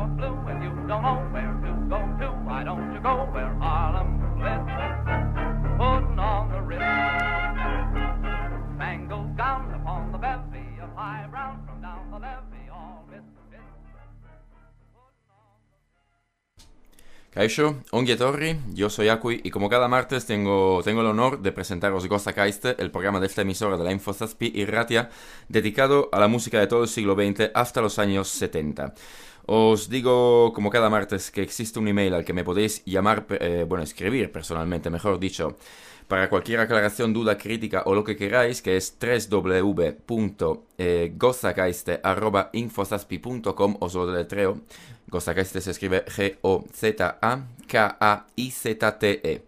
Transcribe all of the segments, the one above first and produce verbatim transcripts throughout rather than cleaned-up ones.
Harlem blue, and you don't know where to go to. Why don't you go where Harlem lives? Putting on the Ritz, spangled gown upon the bevy of high brown from down the levee, all misfits. Kaisho, ongi etorri, yo soy Akui y como cada martes tengo, tengo el honor de presentaros Gozakaiste, el programa de esta emisora de la Infosaspi y Ratia, dedicado a la música de todo el siglo veinte hasta los años setenta. Os digo como cada martes que existe un email al que me podéis llamar, eh, bueno, escribir personalmente, mejor dicho, para cualquier aclaración, duda, crítica o lo que queráis, que es doble u doble u doble u punto gozakaiste arroba infosaspi punto com, os lo deletreo. Gozakaiste se escribe G O Z A K A I Z T E.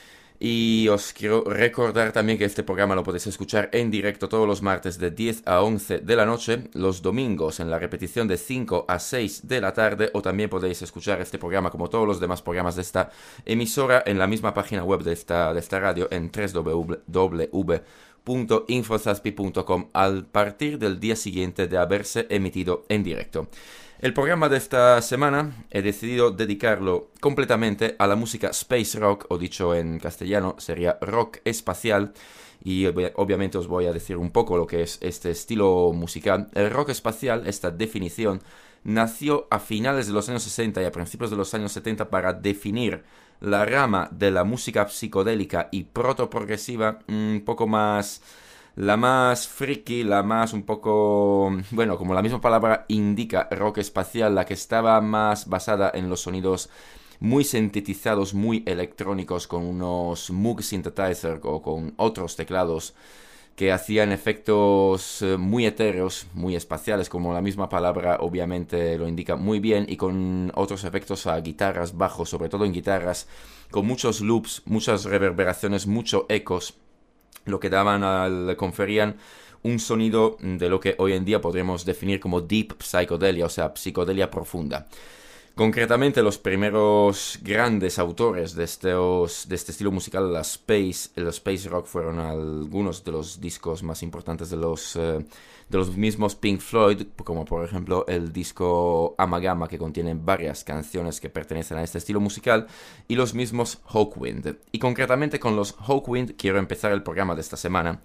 Y os quiero recordar también que este programa lo podéis escuchar en directo todos los martes de diez a once de la noche, los domingos en la repetición de cinco a seis de la tarde, o también podéis escuchar este programa como todos los demás programas de esta emisora en la misma página web de esta, de esta radio en doble u doble u doble u punto infosaspi punto com a partir del día siguiente de haberse emitido en directo. El programa de esta semana he decidido dedicarlo completamente a la música space rock, o dicho en castellano sería rock espacial, y ob- obviamente os voy a decir un poco lo que es este estilo musical. El rock espacial, esta definición, nació a finales de los años sesenta y a principios de los años setenta para definir la rama de la música psicodélica y proto-progresiva un poco más... la más friki, la más un poco, bueno, como la misma palabra indica, rock espacial, la que estaba más basada en los sonidos muy sintetizados, muy electrónicos, con unos Moog Synthesizer o con otros teclados que hacían efectos muy etéreos, muy espaciales, como la misma palabra obviamente lo indica muy bien, y con otros efectos a guitarras, bajos, sobre todo en guitarras, con muchos loops, muchas reverberaciones, muchos ecos, lo que daban al, conferían un sonido de lo que hoy en día podríamos definir como deep psychedelia, o sea, psicodelia profunda. Concretamente, los primeros grandes autores de, estos, de este estilo musical, la space, el space rock, fueron algunos de los discos más importantes de los, eh, de los mismos Pink Floyd, como por ejemplo el disco Amagama, que contiene varias canciones que pertenecen a este estilo musical, y los mismos Hawkwind. Y concretamente con los Hawkwind quiero empezar el programa de esta semana.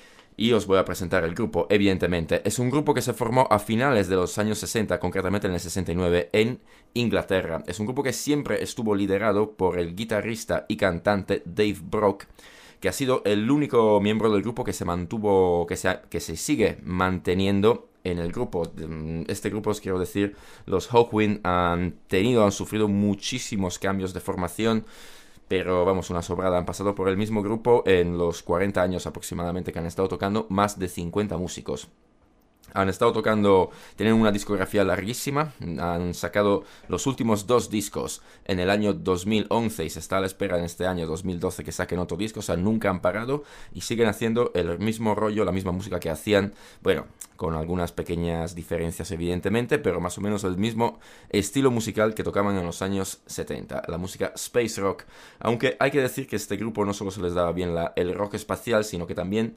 Y os voy a presentar el grupo, evidentemente. Es un grupo que se formó a finales de los años sesenta, concretamente en el sesenta y nueve, en Inglaterra. Es un grupo que siempre estuvo liderado por el guitarrista y cantante Dave Brock, que ha sido el único miembro del grupo que se mantuvo, que se, que se sigue manteniendo en el grupo. Este grupo, os quiero decir, los Hawkwind han tenido, han sufrido muchísimos cambios de formación, pero vamos, una sobrada. Han pasado por el mismo grupo en los cuarenta años aproximadamente que han estado tocando, más de cincuenta músicos. Han estado tocando, tienen una discografía larguísima, han sacado los últimos dos discos en el año dos mil once y se está a la espera en este año dos mil doce que saquen otro disco, o sea, nunca han parado y siguen haciendo el mismo rollo, la misma música que hacían, bueno, con algunas pequeñas diferencias evidentemente, pero más o menos el mismo estilo musical que tocaban en los años setenta, la música space rock, aunque hay que decir que este grupo no solo se les daba bien la, el rock espacial, sino que también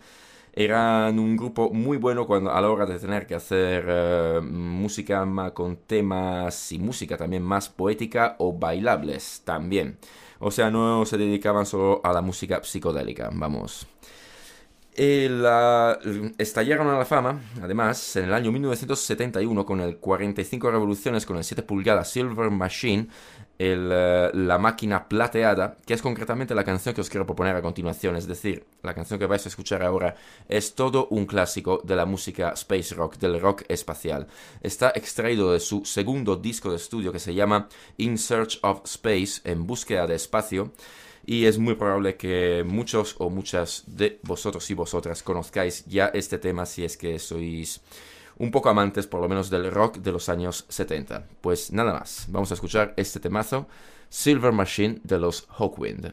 eran un grupo muy bueno cuando, a la hora de tener que hacer uh, música más con temas y música también más poética o bailables también. O sea, no se dedicaban solo a la música psicodélica, vamos. El, uh, estallaron a la fama, además, en el año mil novecientos setenta y uno con el cuarenta y cinco revoluciones con el siete pulgadas Silver Machine, el, uh, la máquina plateada, que es concretamente la canción que os quiero proponer a continuación. Es decir, la canción que vais a escuchar ahora es todo un clásico de la música space rock, del rock espacial. Está extraído de su segundo disco de estudio que se llama In Search of Space, en búsqueda de espacio. Y es muy probable que muchos o muchas de vosotros y vosotras conozcáis ya este tema si es que sois un poco amantes por lo menos del rock de los años setenta. Pues nada más, vamos a escuchar este temazo, Silver Machine de los Hawkwind.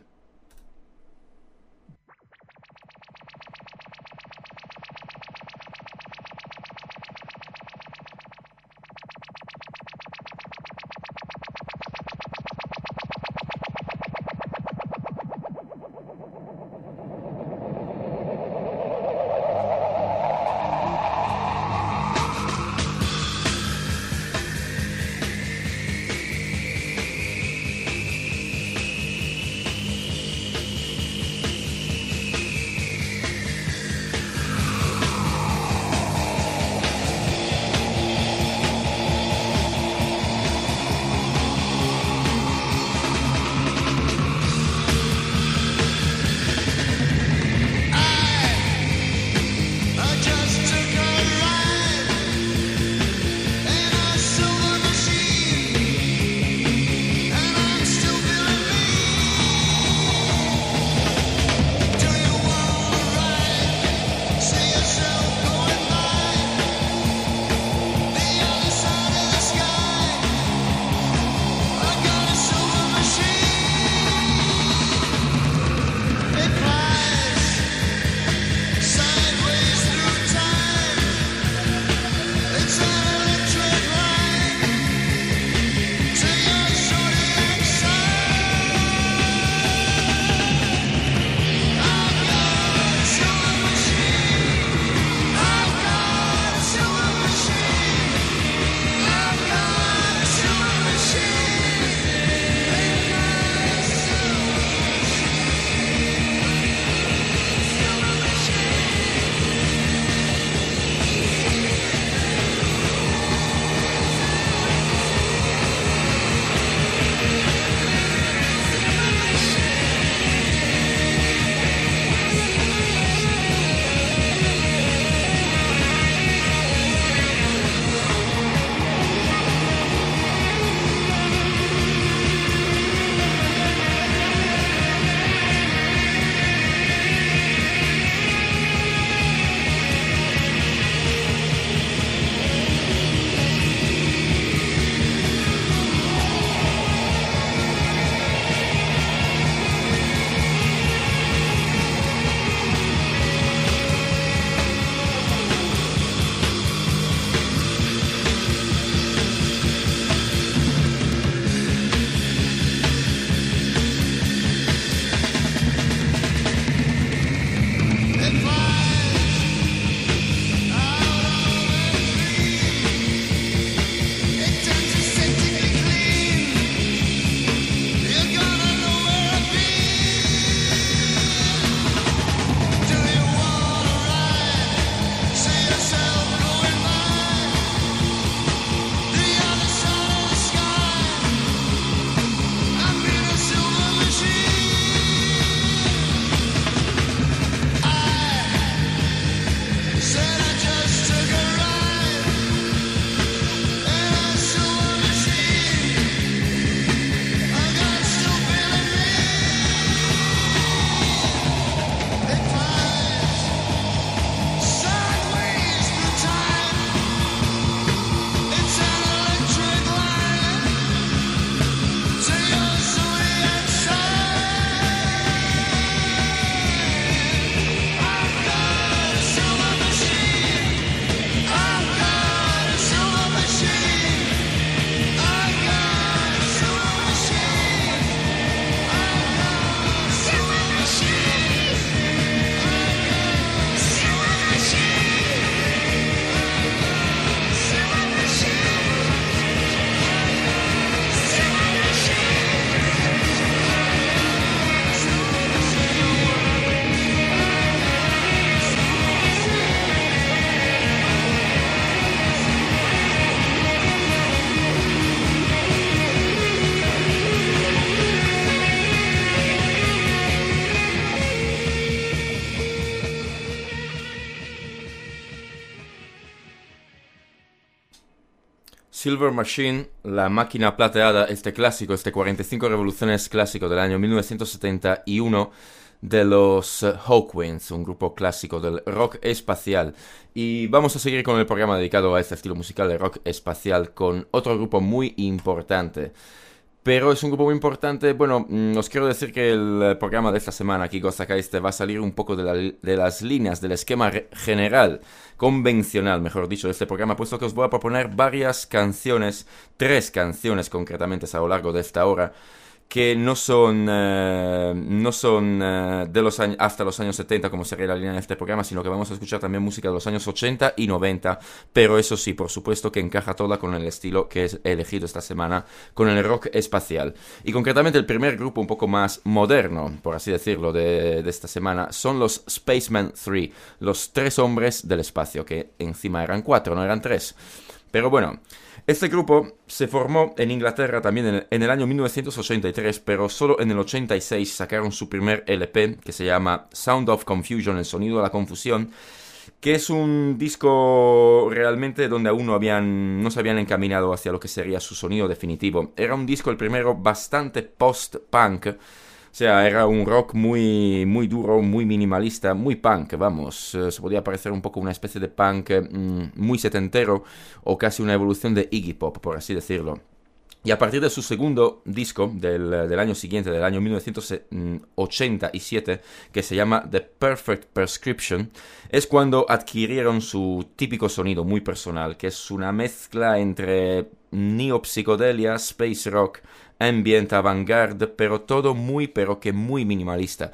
Silver Machine, La Máquina Plateada, este clásico, este cuarenta y cinco revoluciones clásico del año mil novecientos setenta y uno de los uh, Hawkwinds, un grupo clásico del rock espacial. Y vamos a seguir con el programa dedicado a este estilo musical de rock espacial con otro grupo muy importante. Pero es un grupo muy importante. Bueno, mm, os quiero decir que el programa de esta semana aquí, Ghost Akaiste, va a salir un poco de, la, de las líneas, del esquema general, convencional, mejor dicho, de este programa, puesto que os voy a proponer varias canciones, tres canciones concretamente a lo largo de esta hora, que no son, uh, no son uh, de los años, hasta los años setenta, como sería la línea de este programa, sino que vamos a escuchar también música de los años ochenta y noventa, pero eso sí, por supuesto que encaja toda con el estilo que he elegido esta semana, con el rock espacial. Y concretamente el primer grupo un poco más moderno, por así decirlo, de, de esta semana, son los Spacemen tres, los tres hombres del espacio, que encima eran cuatro, no eran tres. Pero bueno, este grupo se formó en Inglaterra también en el, en el año mil novecientos ochenta y tres, pero solo en el ochenta y seis sacaron su primer L P, que se llama Sound of Confusion, el sonido de la confusión, que es un disco realmente donde aún no, habían, no se habían encaminado hacia lo que sería su sonido definitivo. Era un disco, el primero, bastante post-punk. O sea, era un rock muy, muy duro, muy minimalista, muy punk, vamos. Eh, se podía parecer un poco una especie de punk mm, muy setentero o casi una evolución de Iggy Pop, por así decirlo. Y a partir de su segundo disco del, del año siguiente, del año mil novecientos ochenta y siete, que se llama The Perfect Prescription, es cuando adquirieron su típico sonido muy personal, que es una mezcla entre neopsicodelia, space rock, ambient, avant-garde, pero todo muy, pero que muy minimalista.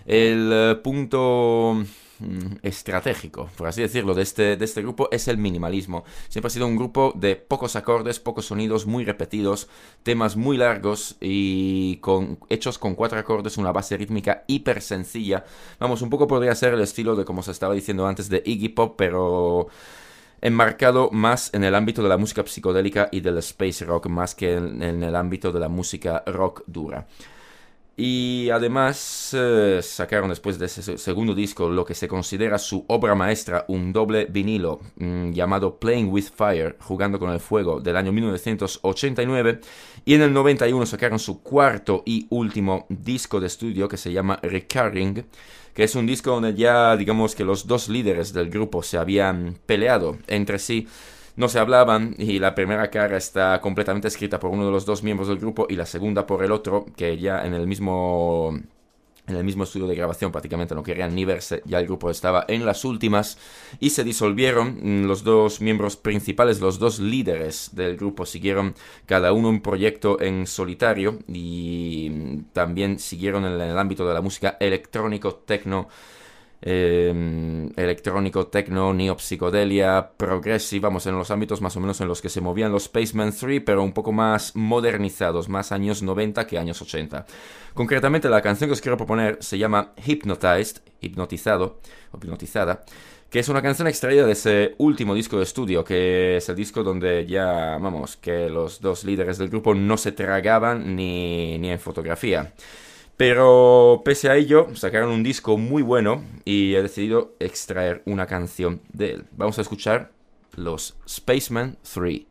El uh, punto mm, estratégico, por así decirlo, de este, de este grupo es el minimalismo. Siempre ha sido un grupo de pocos acordes, pocos sonidos, muy repetidos, temas muy largos y con, hechos con cuatro acordes, una base rítmica hiper sencilla. Vamos, un poco podría ser el estilo de, como se estaba diciendo antes, de Iggy Pop, pero enmarcado más en el ámbito de la música psicodélica y del space rock, más que en, en el ámbito de la música rock dura. Y además eh, sacaron después de ese segundo disco lo que se considera su obra maestra, un doble vinilo mmm, llamado Playing with Fire, jugando con el fuego, del año mil novecientos ochenta y nueve, y en el noventa y uno sacaron su cuarto y último disco de estudio que se llama Recurring, que es un disco donde ya digamos que los dos líderes del grupo se habían peleado entre sí, no se hablaban, y la primera cara está completamente escrita por uno de los dos miembros del grupo y la segunda por el otro, que ya en el mismo en el mismo estudio de grabación prácticamente no querían ni verse, ya el grupo estaba en las últimas y se disolvieron. Los dos miembros principales, los dos líderes del grupo, siguieron cada uno un proyecto en solitario y también siguieron en el ámbito de la música electrónico, techno, Eh, electrónico, techno, neopsicodelia, progressive, vamos, en los ámbitos más o menos en los que se movían los Spacemen tres, pero un poco más modernizados, más años noventa que años ochenta. Concretamente, la canción que os quiero proponer se llama Hypnotized, hipnotizado, o hipnotizada, que es una canción extraída de ese último disco de estudio, que es el disco donde ya, vamos, que los dos líderes del grupo no se tragaban ni, ni en fotografía. Pero pese a ello, sacaron un disco muy bueno y he decidido extraer una canción de él. Vamos a escuchar los Spacemen tres.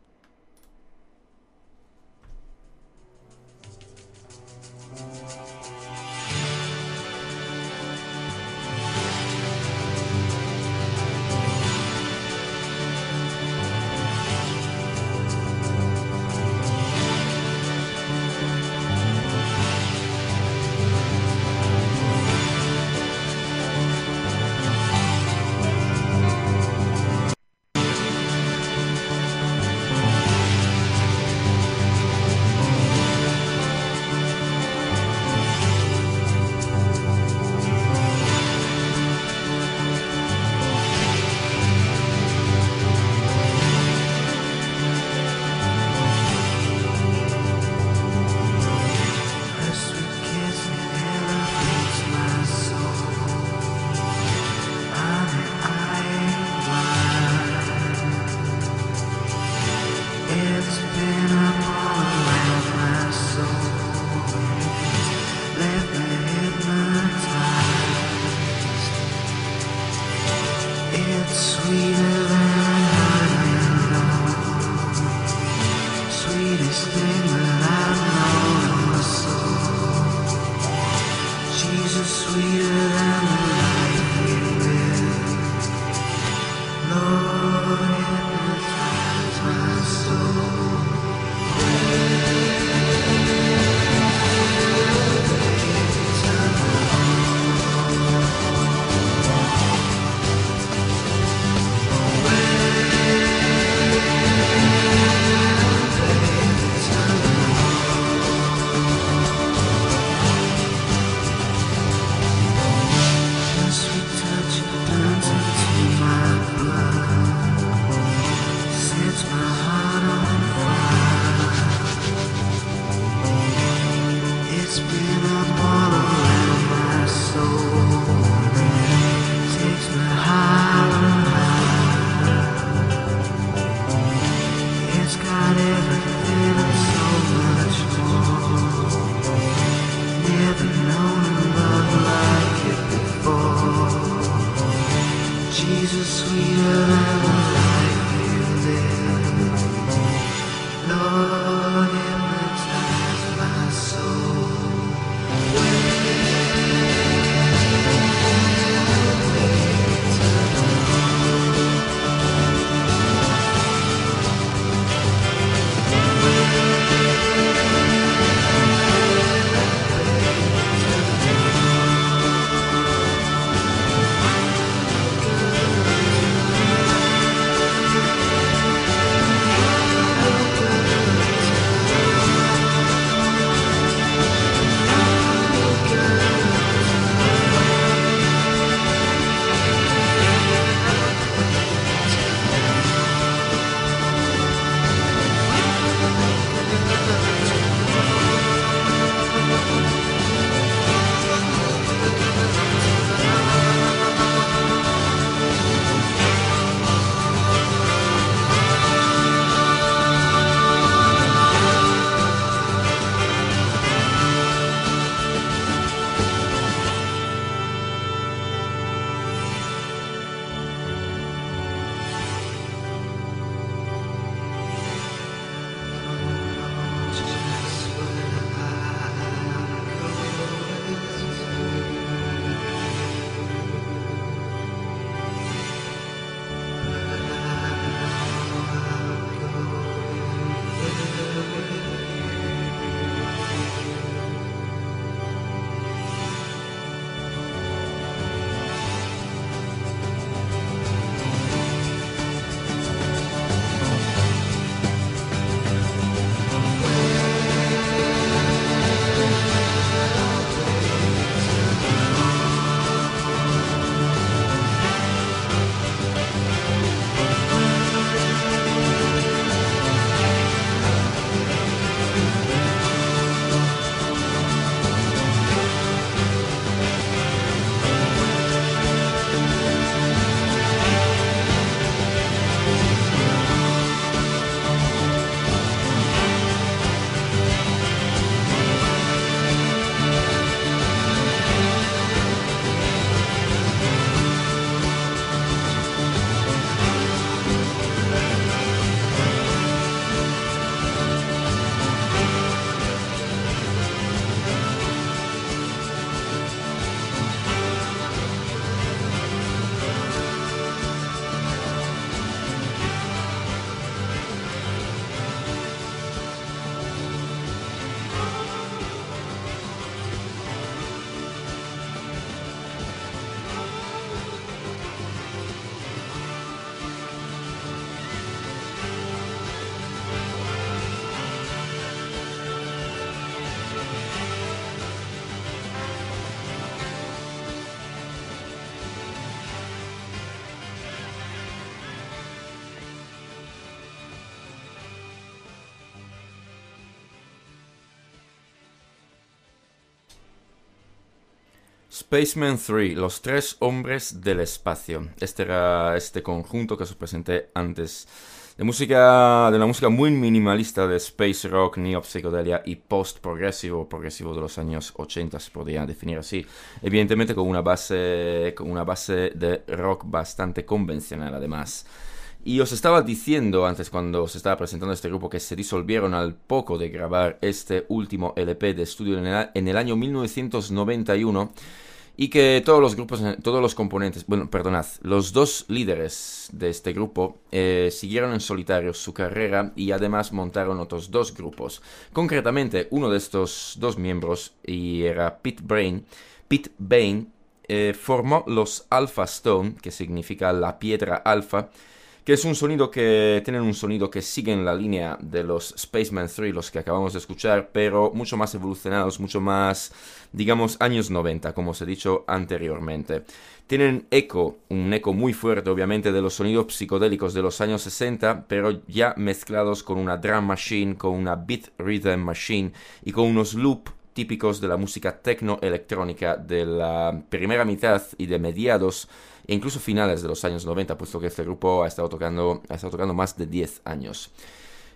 Heaven's got everything and so much more. Never known a love like it before. Jesus, sweeter than the life you live. Lord, hypnotize my soul. Spaceman tres, los tres hombres del espacio. Este era este conjunto que os presenté antes. De música, de la música muy minimalista de space rock, neo-psicodelia y post-progresivo, progresivo de los años ochenta se podría definir así. Evidentemente con una base, con una base de rock bastante convencional además. Y os estaba diciendo antes cuando os estaba presentando este grupo que se disolvieron al poco de grabar este último L P de estudio en el, en el año mil novecientos noventa y uno y que todos los grupos, todos los componentes, bueno, perdonad, los dos líderes de este grupo eh, siguieron en solitario su carrera y además montaron otros dos grupos. Concretamente, uno de estos dos miembros, y era Pete Brain, Pete Bain, eh, formó los Alpha Stone, que significa la piedra alfa, que es un sonido que tienen un sonido que sigue en la línea de los Spaceman tres, los que acabamos de escuchar, pero mucho más evolucionados, mucho más, digamos, años noventa, como os he dicho anteriormente. Tienen eco, un eco muy fuerte, obviamente, de los sonidos psicodélicos de los años sesenta, pero ya mezclados con una drum machine, con una beat rhythm machine y con unos loops típicos de la música tecno-electrónica de la primera mitad y de mediados e incluso finales de los años noventa, puesto que este grupo ha estado tocando, ha estado tocando más de diez años.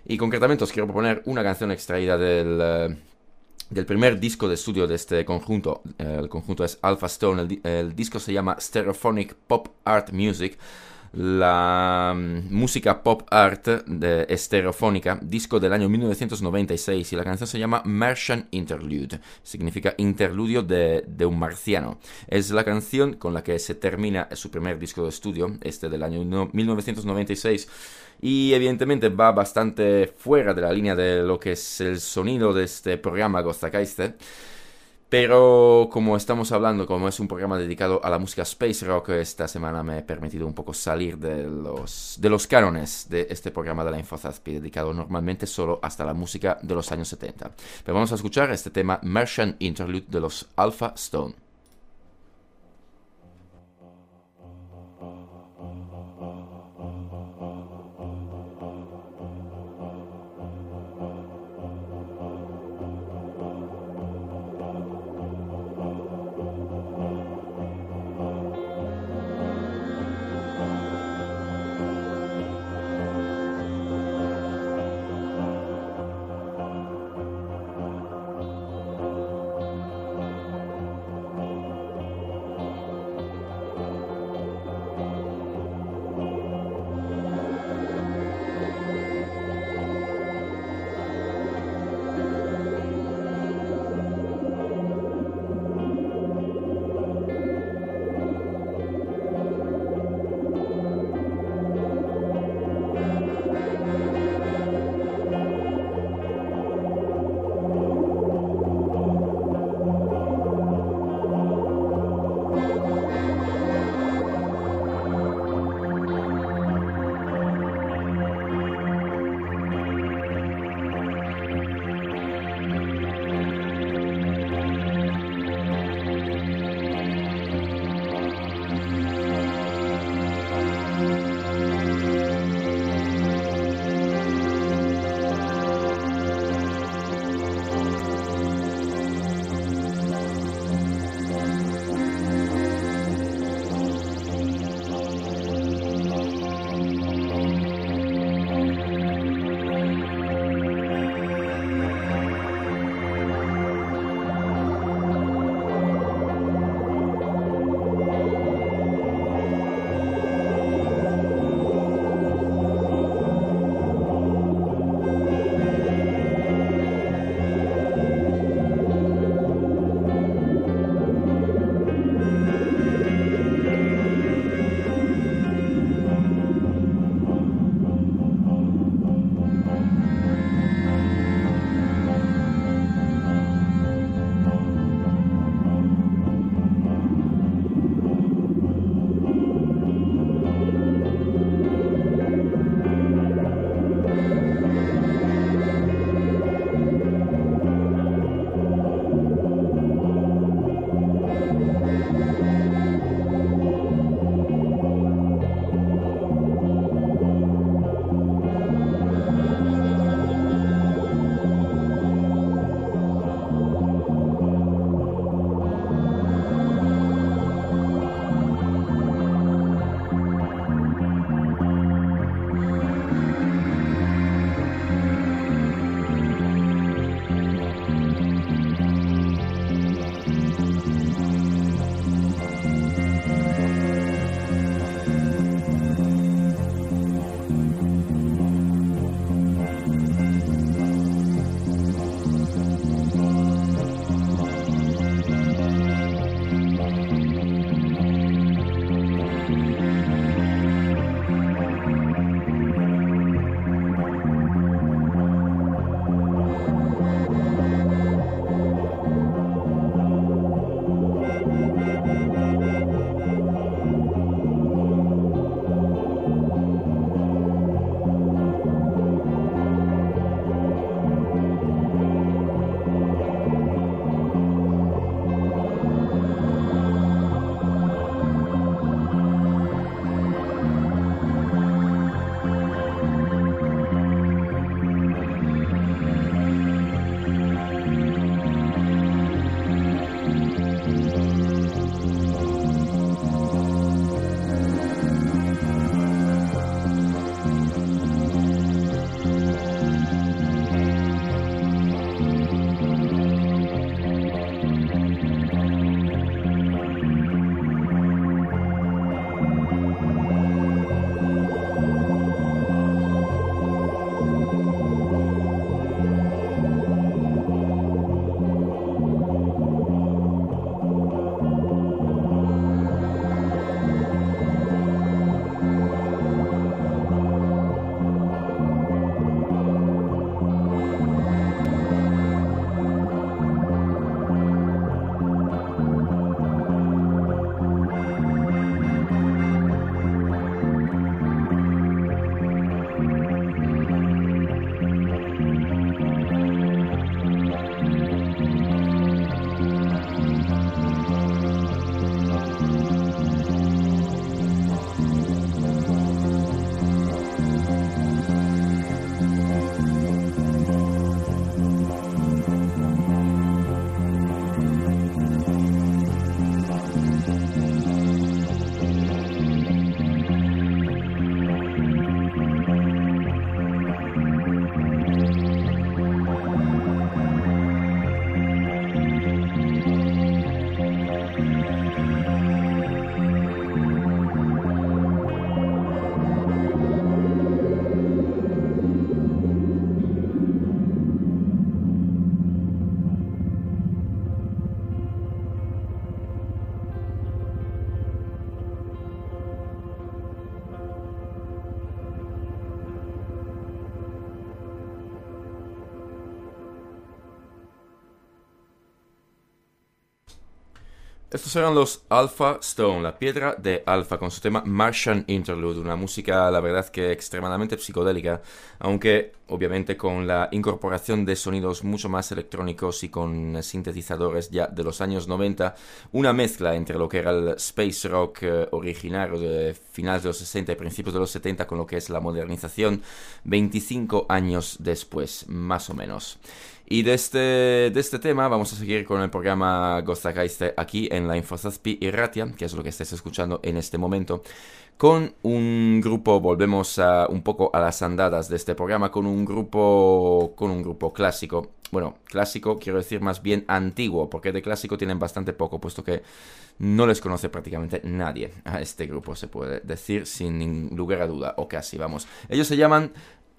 Y concretamente os quiero proponer una canción extraída del, eh, del primer disco de estudio de este conjunto. Eh, el conjunto es Alpha Stone, el, el disco se llama Stereophonic Pop Art Music. La um, música pop art de estereofónica, disco del año mil novecientos noventa y seis, y la canción se llama Martian Interlude, significa interludio de, de un marciano. Es la canción con la que se termina su primer disco de estudio, este del año no, mil novecientos noventa y seis, y evidentemente va bastante fuera de la línea de lo que es el sonido de este programa Gostageiste. Pero como estamos hablando, como es un programa dedicado a la música space rock, esta semana me he permitido un poco salir de los, de los cánones de este programa de la InfoZaspi, dedicado normalmente solo hasta la música de los años setenta. Pero vamos a escuchar este tema Martian Interlude de los Alpha Stone. Thank Estos eran los Alpha Stone, la piedra de Alpha, con su tema Martian Interlude, una música, la verdad, que extremadamente psicodélica, aunque obviamente con la incorporación de sonidos mucho más electrónicos y con sintetizadores ya de los años noventa, una mezcla entre lo que era el space rock eh, originario de finales de los sesenta y principios de los setenta con lo que es la modernización veinticinco años después, más o menos. Y de este, de este tema vamos a seguir con el programa Gozakaiste aquí en la Infosaspi Irratia, que es lo que estáis escuchando en este momento, con un grupo, volvemos a, un poco a las andadas de este programa, con un grupo, con un grupo clásico. Bueno, clásico quiero decir más bien antiguo, porque de clásico tienen bastante poco, puesto que no les conoce prácticamente nadie a este grupo, se puede decir sin lugar a duda, o casi, vamos. Ellos se llaman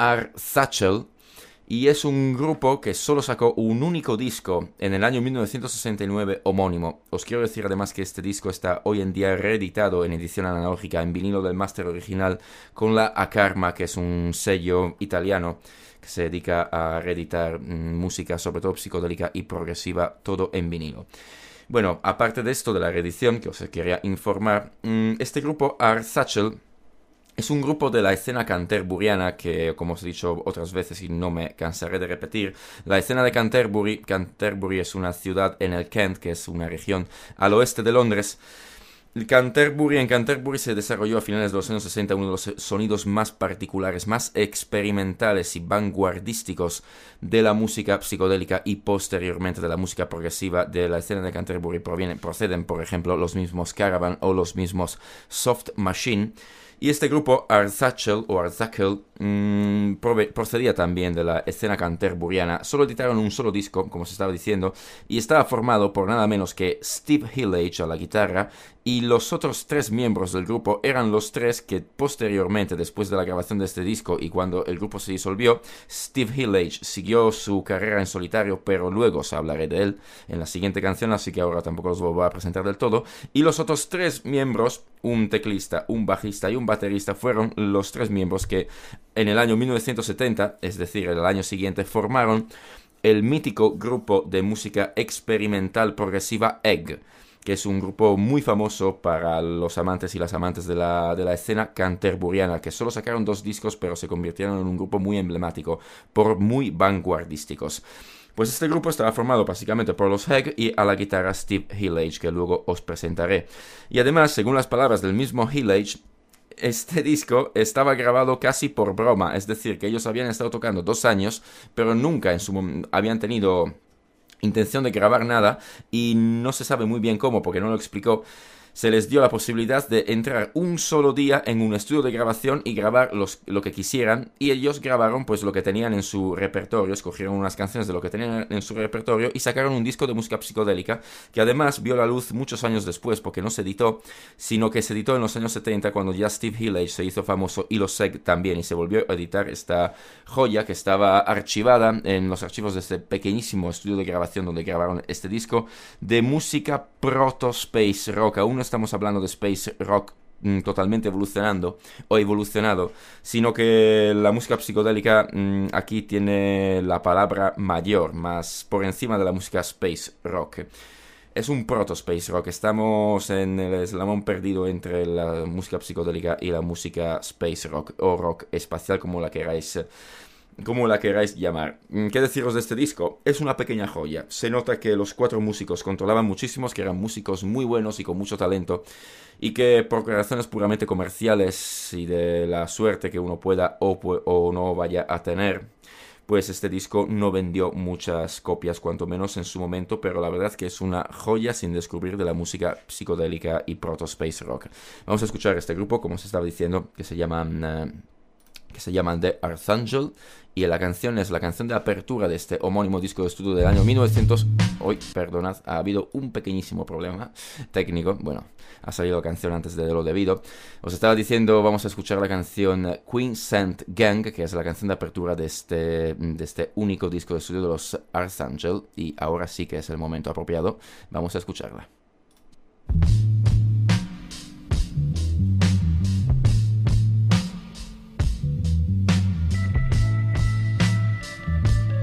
Arzachel. Y es un grupo que solo sacó un único disco en el año mil novecientos sesenta y nueve homónimo. Os quiero decir además que este disco está hoy en día reeditado en edición analógica en vinilo del máster original con la Akarma, que es un sello italiano que se dedica a reeditar mmm, música sobre todo psicodélica y progresiva, todo en vinilo. Bueno, aparte de esto de la reedición que os quería informar, mmm, este grupo Arzachel es un grupo de la escena canterburiana que, como os he dicho otras veces y no me cansaré de repetir, la escena de Canterbury, Canterbury es una ciudad en el Kent, que es una región al oeste de Londres. El Canterbury, en Canterbury se desarrolló a finales de los años sesenta uno de los sonidos más particulares, más experimentales y vanguardísticos de la música psicodélica y posteriormente de la música progresiva. De la escena de Canterbury provienen, proceden, por ejemplo, los mismos Caravan o los mismos Soft Machine. Y este grupo, Arzachel o Arzachel, mmm, procedía también de la escena canterburiana. Solo editaron un solo disco, como se estaba diciendo, y estaba formado por nada menos que Steve Hillage a la guitarra, y los otros tres miembros del grupo eran los tres que posteriormente, después de la grabación de este disco y cuando el grupo se disolvió, Steve Hillage siguió su carrera en solitario, pero luego os hablaré de él en la siguiente canción, así que ahora tampoco os lo voy a presentar del todo. Y los otros tres miembros, un teclista, un bajista y un baterista, fueron los tres miembros que en el año mil novecientos setenta, es decir, el año siguiente, formaron el mítico grupo de música experimental progresiva Egg, que es un grupo muy famoso para los amantes y las amantes de la, de la escena canterburiana, que solo sacaron dos discos, pero se convirtieron en un grupo muy emblemático, por muy vanguardísticos. Pues este grupo estaba formado básicamente por los Egg y a la guitarra Steve Hillage, que luego os presentaré. Y además, según las palabras del mismo Hillage, este disco estaba grabado casi por broma, es decir, que ellos habían estado tocando dos años, pero nunca en su mom- habían tenido intención de grabar nada, y no se sabe muy bien cómo, porque no lo explicó. Se les dio la posibilidad de entrar un solo día en un estudio de grabación y grabar los, lo que quisieran, y ellos grabaron pues lo que tenían en su repertorio, escogieron unas canciones de lo que tenían en su repertorio y sacaron un disco de música psicodélica que además vio la luz muchos años después, porque no se editó, sino que se editó en los años setenta cuando ya Steve Hillage se hizo famoso y los Egg también, y se volvió a editar esta joya que estaba archivada en los archivos de este pequeñísimo estudio de grabación donde grabaron este disco de música proto-space rock. Aún no estamos hablando de space rock mm, totalmente evolucionando o evolucionado, sino que la música psicodélica mm, aquí tiene la palabra mayor, más por encima de la música space rock. Es un proto-space rock, estamos en el eslamón perdido entre la música psicodélica y la música space rock o rock espacial, como la queráis como la queráis llamar. ¿Qué deciros de este disco? Es una pequeña joya. Se nota que los cuatro músicos controlaban muchísimos, que eran músicos muy buenos y con mucho talento, y que por razones puramente comerciales y de la suerte que uno pueda o, o no vaya a tener, pues este disco no vendió muchas copias, cuanto menos en su momento, pero la verdad que es una joya sin descubrir de la música psicodélica y proto-space rock. Vamos a escuchar este grupo, como se estaba diciendo, que se llaman... Uh, que se llaman The Arzachel, y la canción es la canción de apertura de este homónimo disco de estudio del año mil novecientos... Hoy, perdonad, ha habido un pequeñísimo problema técnico. Bueno, ha salido la canción antes de lo debido. Os estaba diciendo, vamos a escuchar la canción Quiescent Gang, que es la canción de apertura de este, de este único disco de estudio de los Arzachel, y ahora sí que es el momento apropiado. Vamos a escucharla.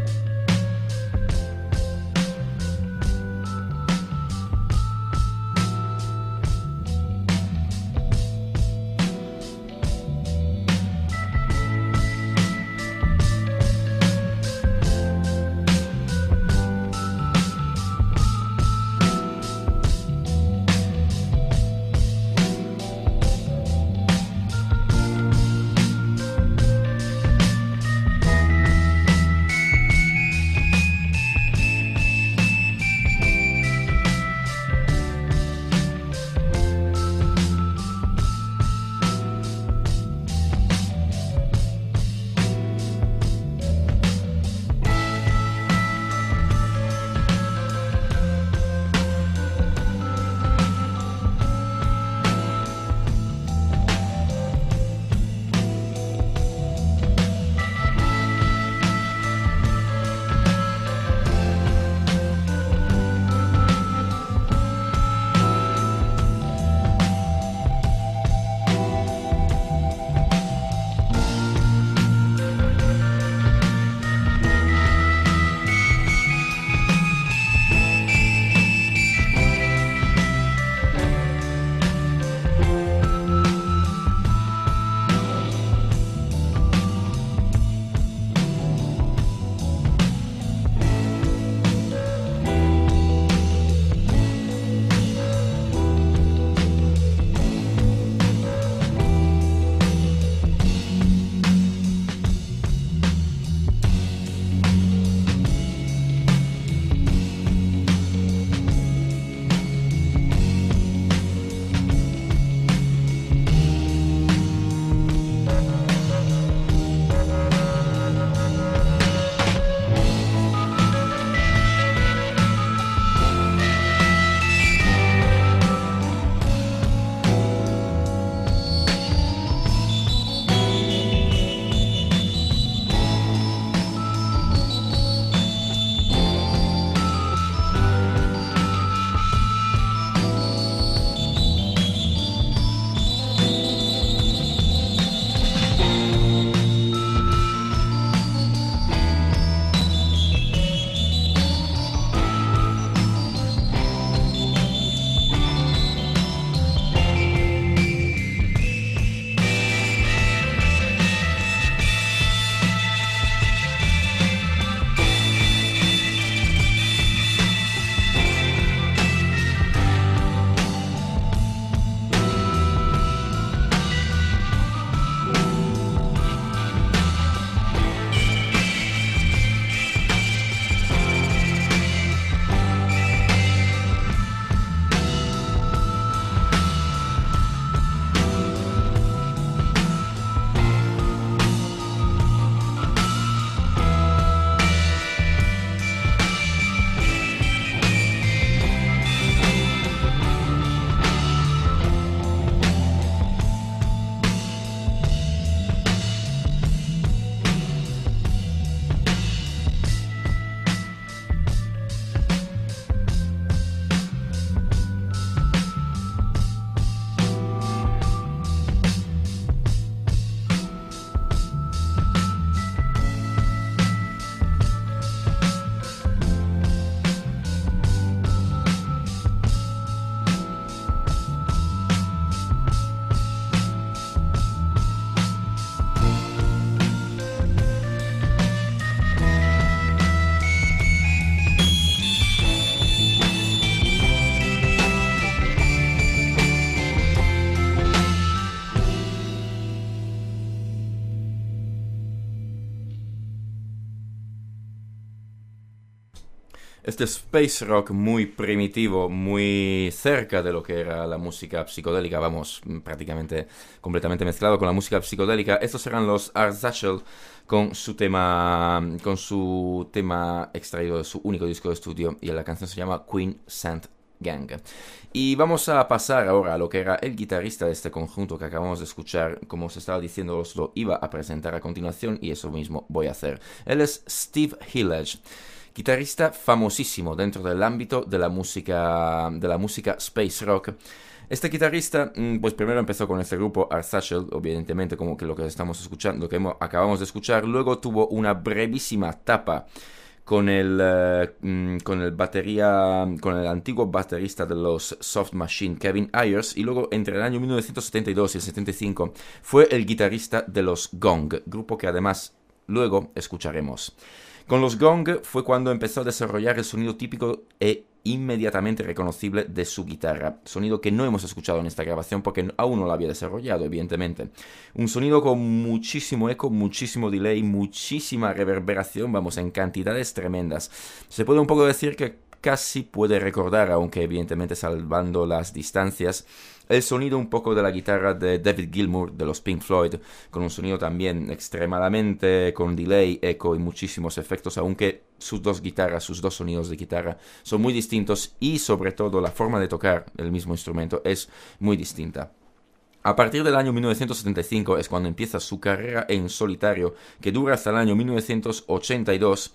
Thank Este space rock muy primitivo, muy cerca de lo que era la música psicodélica, vamos, prácticamente completamente mezclado con la música psicodélica. Estos eran los Art Satchel con su tema, con su tema extraído de su único disco de estudio, y la canción se llama Queen Saint Gang. Y vamos a pasar ahora a lo que era el guitarrista de este conjunto que acabamos de escuchar. Como os estaba diciendo, os lo iba a presentar a continuación y eso mismo voy a hacer. Él es Steve Hillage, guitarrista famosísimo dentro del ámbito de la música, de la música space rock. Este guitarrista, pues primero empezó con este grupo Art Satchel, evidentemente como que lo que estamos escuchando, lo que hemos, acabamos de escuchar. Luego tuvo una brevísima etapa con el, uh, con el batería, con el antiguo baterista de los Soft Machine, Kevin Ayers, y luego entre el año mil novecientos setenta y dos y el setenta y cinco fue el guitarrista de los Gong, grupo que además luego escucharemos. Con los Gong fue cuando empezó a desarrollar el sonido típico e inmediatamente reconocible de su guitarra, sonido que no hemos escuchado en esta grabación porque aún no lo había desarrollado, evidentemente. Un sonido con muchísimo eco, muchísimo delay, muchísima reverberación, vamos, en cantidades tremendas. Se puede un poco decir que casi puede recordar, aunque evidentemente salvando las distancias, el sonido un poco de la guitarra de David Gilmour de los Pink Floyd, con un sonido también extremadamente con delay, eco y muchísimos efectos, aunque sus dos guitarras, sus dos sonidos de guitarra son muy distintos y sobre todo la forma de tocar el mismo instrumento es muy distinta. A partir del año mil novecientos setenta y cinco es cuando empieza su carrera en solitario, que dura hasta el año mil novecientos ochenta y dos.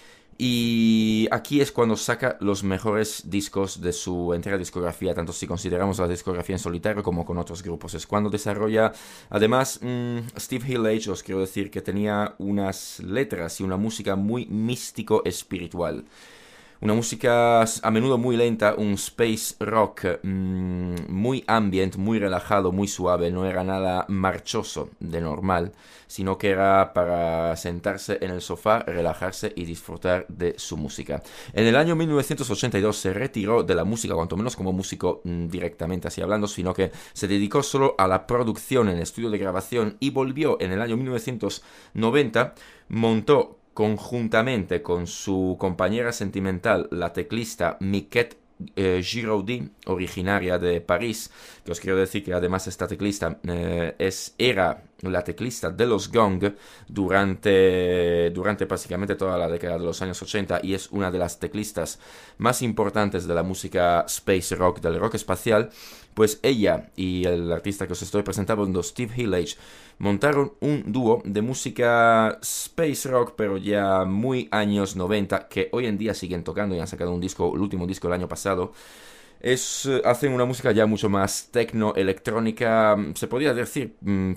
Y aquí es cuando saca los mejores discos de su entera discografía, tanto si consideramos la discografía en solitario como con otros grupos. Es cuando desarrolla, además, mmm, Steve Hillage, os quiero decir que tenía unas letras y una música muy místico-espiritual. Una música a menudo muy lenta, un space rock mmm, muy ambient, muy relajado, muy suave. No era nada marchoso de normal, sino que era para sentarse en el sofá, relajarse y disfrutar de su música. En el año mil novecientos ochenta y dos se retiró de la música, cuanto menos como músico mmm, directamente así hablando, sino que se dedicó solo a la producción en estudio de grabación y volvió en el año mil novecientos noventa, montó conjuntamente con su compañera sentimental, la teclista Miquette eh, Giroudi, originaria de París, que os quiero decir que además esta teclista eh, es, era la teclista de los Gong durante, durante prácticamente toda la década de los años ochenta y es una de las teclistas más importantes de la música space rock, del rock espacial. Pues ella y el artista que os estoy presentando, Steve Hillage, montaron un dúo de música space rock, pero ya muy años noventa, que hoy en día siguen tocando y han sacado un disco, el último disco el año pasado. Es, hacen una música ya mucho más tecno, electrónica, se podría decir,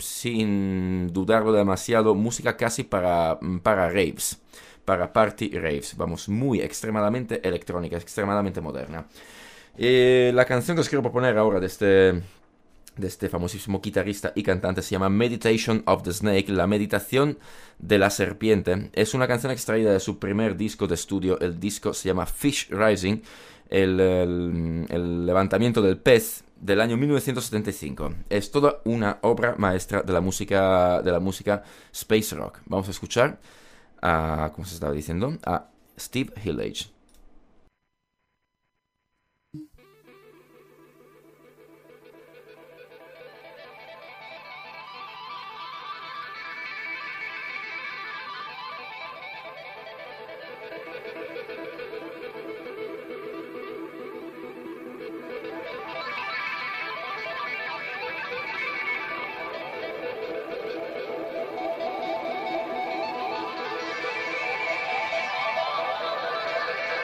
sin dudarlo demasiado, música casi para, para raves, para party raves, vamos, muy extremadamente electrónica, extremadamente moderna. Eh, la canción que os quiero proponer ahora de este, de este famosísimo guitarrista y cantante se llama Meditation of the Snake, la meditación de la serpiente. Es una canción extraída de su primer disco de estudio. El disco se llama Fish Rising, el, el, el levantamiento del pez, del año mil novecientos setenta y cinco. Es toda una obra maestra de la música, de la música space rock. Vamos a escuchar a, como se estaba diciendo, a Steve Hillage. Thank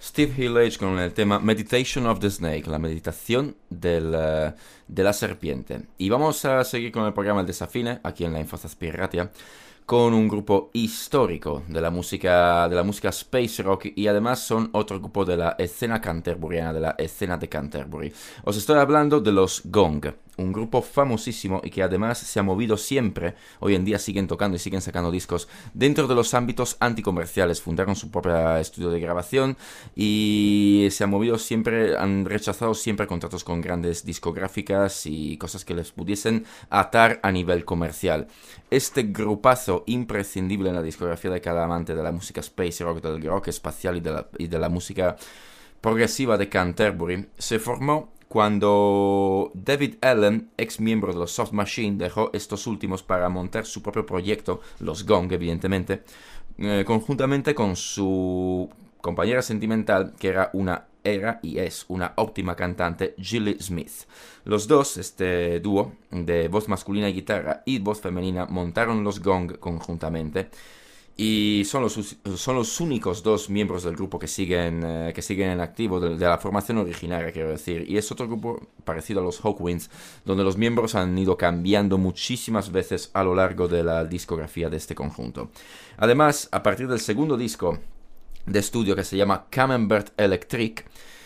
Steve Hillage con el tema Meditation of the Snake, la meditación del, uh, de la serpiente. Y vamos a seguir con el programa El Desafine, aquí en la Infostas Piratia, con un grupo histórico de la música de la música space rock, y además son otro grupo de la escena canterburiana, de la escena de Canterbury. Os estoy hablando de los Gong, un grupo famosísimo y que además se ha movido siempre, hoy en día siguen tocando y siguen sacando discos dentro de los ámbitos anticomerciales. Fundaron su propio estudio de grabación y se han movido siempre, han rechazado siempre contratos con grandes discográficas y cosas que les pudiesen atar a nivel comercial. Este grupazo imprescindible en la discografía de cada amante de la música space rock, del rock espacial y de la, y de la música progresiva de Canterbury se formó cuando David Allen, ex miembro de los Soft Machine, dejó estos últimos para montar su propio proyecto, los Gong, evidentemente, eh, conjuntamente con su compañera sentimental, que era una era y es una óptima cantante, Gilly Smith. Los dos, este dúo de voz masculina y guitarra y voz femenina, montaron los Gong conjuntamente. Y son los, son los únicos dos miembros del grupo que siguen, eh, que siguen en activo, de, de la formación originaria, quiero decir. Y es otro grupo parecido a los Hawkwinds, donde los miembros han ido cambiando muchísimas veces a lo largo de la discografía de este conjunto. Además, a partir del segundo disco de estudio, que se llama Camembert Electric,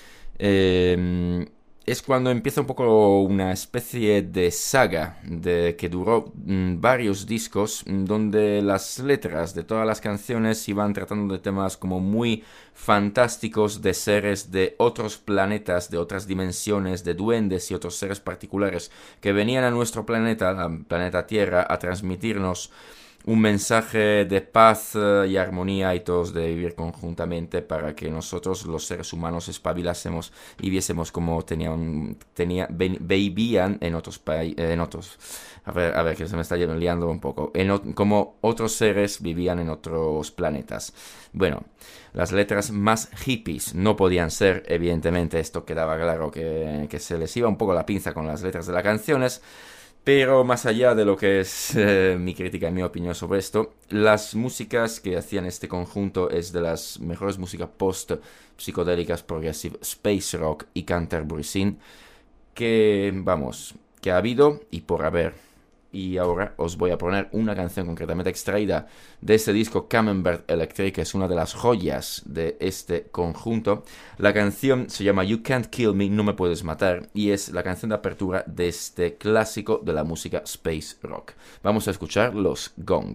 eh, es cuando empieza un poco una especie de saga de, que duró mmm, varios discos, mmm, donde las letras de todas las canciones iban tratando de temas como muy fantásticos, de seres de otros planetas, de otras dimensiones, de duendes y otros seres particulares que venían a nuestro planeta, al planeta Tierra, a transmitirnos un mensaje de paz y armonía y todos de vivir conjuntamente para que nosotros los seres humanos espabilásemos y viésemos cómo tenían, tenía, vivían en otros países, en otros, a ver, a ver que se me está liando un poco, en, como otros seres vivían en otros planetas. Bueno, las letras más hippies no podían ser, evidentemente esto quedaba claro que, que se les iba un poco la pinza con las letras de las canciones. Pero más allá de lo que es eh, mi crítica y mi opinión sobre esto, las músicas que hacían este conjunto es de las mejores músicas post-psicodélicas, progressive, space rock y Canterbury Scene que, vamos, que ha habido y por haber. Y ahora os voy a poner una canción concretamente extraída de ese disco Camembert Electric, que es una de las joyas de este conjunto. La canción se llama You Can't Kill Me, No Me Puedes Matar, y es la canción de apertura de este clásico de la música space rock. Vamos a escuchar los Gong.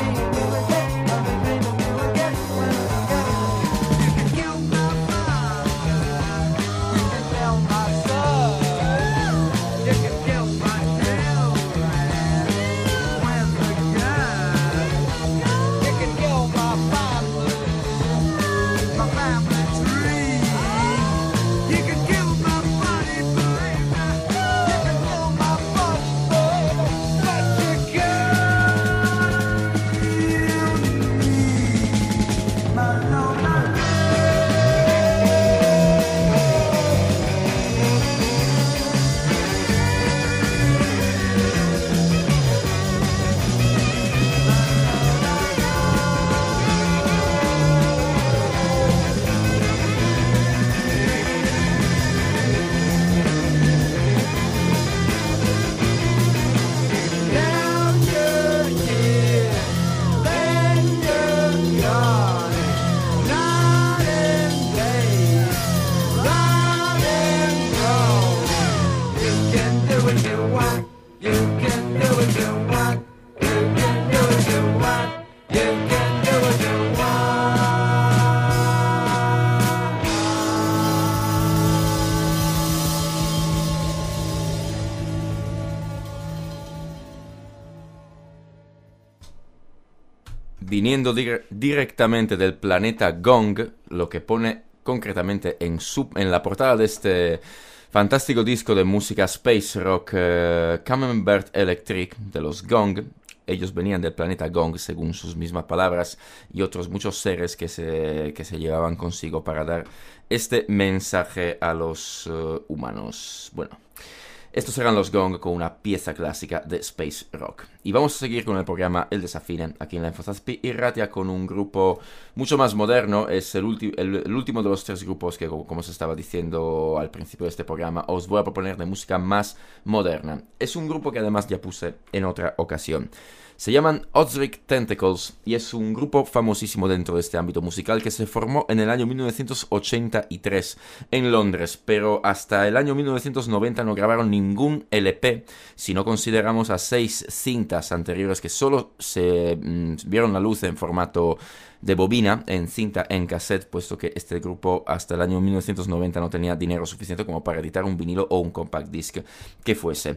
Viniendo dir- directamente del planeta Gong, lo que pone concretamente en, su- en la portada de este fantástico disco de música space rock, eh, Camembert Electric, de los Gong. Ellos venían del planeta Gong, según sus mismas palabras, y otros muchos seres que se, que se llevaban consigo para dar este mensaje a los uh, humanos. Bueno, estos eran los Gong con una pieza clásica de space rock. Y vamos a seguir con el programa El Desafine, aquí en la Infosaspi Irratia, con un grupo mucho más moderno. Es el, ulti- el, el último de los tres grupos que, como, como se estaba diciendo al principio de este programa, os voy a proponer de música más moderna. Es un grupo que además ya puse en otra ocasión. Se llaman Ozric Tentacles y es un grupo famosísimo dentro de este ámbito musical que se formó en el año mil novecientos ochenta y tres en Londres, pero hasta el año mil novecientos noventa no grabaron ningún L P, si no consideramos a seis cintas anteriores que solo se mmm, vieron la luz en formato de bobina, en cinta, en cassette, puesto que este grupo hasta el año mil novecientos noventa no tenía dinero suficiente como para editar un vinilo o un compact disc que fuese.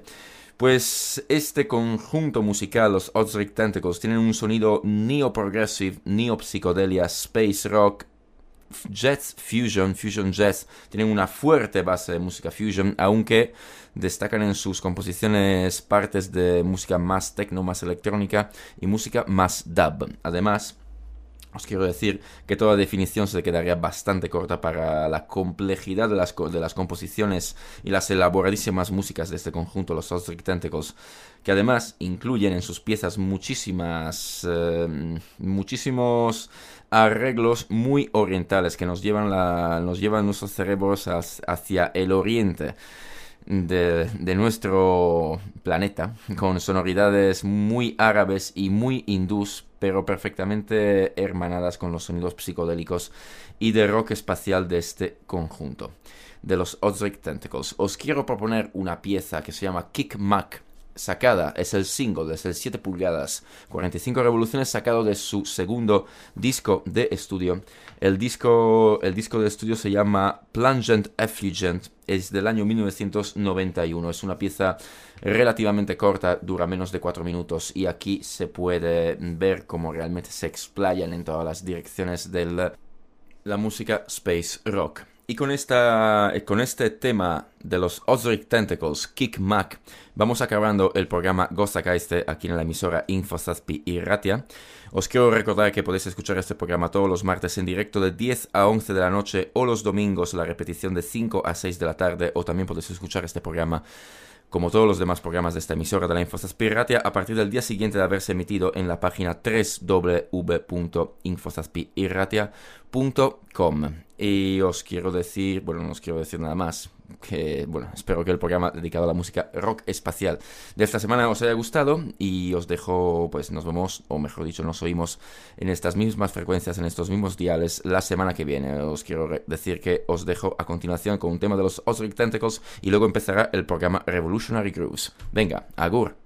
Pues este conjunto musical, los Ozric Tentacles, tienen un sonido neo-progressive, neo-psicodelia, space rock, jazz fusion, fusion jazz. Tienen una fuerte base de música fusion, aunque destacan en sus composiciones partes de música más techno, más electrónica y música más dub. Además, os quiero decir que toda definición se quedaría bastante corta para la complejidad de las, de las composiciones y las elaboradísimas músicas de este conjunto, los Ozric Tentacles, que además incluyen en sus piezas muchísimas, eh, muchísimos arreglos muy orientales que nos llevan, la, nos llevan nuestros cerebros hacia el oriente De, de nuestro planeta, con sonoridades muy árabes y muy hindús, pero perfectamente hermanadas con los sonidos psicodélicos y de rock espacial de este conjunto, de los Ozric Tentacles. Os quiero proponer una pieza que se llama Kick Mac, sacada, es el single, es el siete pulgadas, cuarenta y cinco revoluciones, sacado de su segundo disco de estudio. El disco, el disco de estudio se llama Plungent Effulgent, es del año mil novecientos noventa y uno. Es una pieza relativamente corta, dura menos de cuatro minutos, y aquí se puede ver cómo realmente se explayan en todas las direcciones de la música space rock. Y con, esta, con este tema de los Ozric Tentacles, Kick Mac, vamos acabando el programa Gozacaiste aquí en la emisora Infosaspi Irratia. Os quiero recordar que podéis escuchar este programa todos los martes en directo de diez a once de la noche, o los domingos la repetición de cinco a seis de la tarde, o también podéis escuchar este programa como todos los demás programas de esta emisora de la Infosaspi Irratia, a partir del día siguiente de haberse emitido en la página doble u doble u doble u punto infosaspi irratia punto com. Y os quiero decir, bueno, no os quiero decir nada más, que, bueno, espero que el programa dedicado a la música rock espacial de esta semana os haya gustado, y os dejo, pues nos vemos, o mejor dicho, nos oímos en estas mismas frecuencias, en estos mismos diales, la semana que viene. Os quiero decir que os dejo a continuación con un tema de los Ozric Tentacles, y luego empezará el programa Revolutionary Grooves. Venga, agur.